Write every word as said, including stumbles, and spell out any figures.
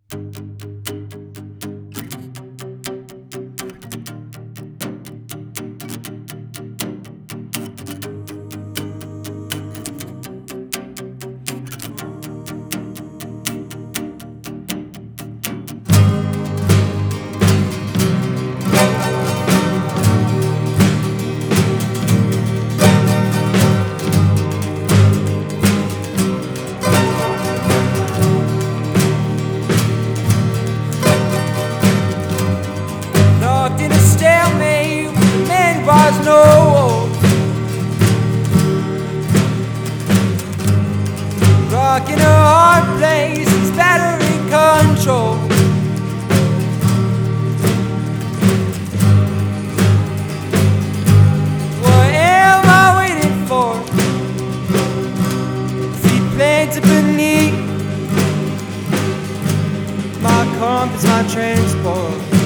Rock in a hard place, it's battery control. What am I waiting for? Seaplane to beneath. My compass, my transport.